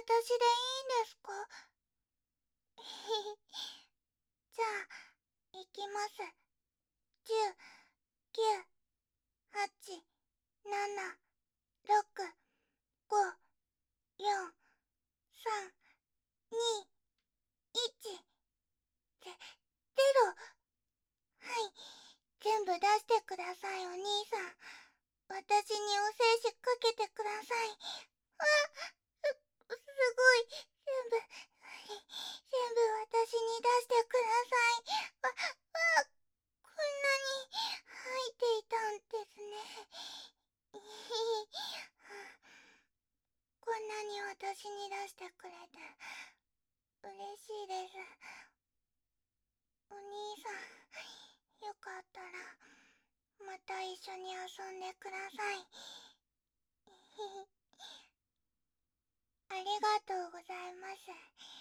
私でいいんですか？じゃあ、いきます。10、9、8、7、6、5、4、3、2、1、0。はい。全部出してください、お兄さん。私にお精子かけてください。あ、すごい。全部、全部私に出してください。こんなに入っていたんですね。こんなに私に出してくれて嬉しいです。お兄さん、よかったらまた一緒に遊んでください。ありがとうございます。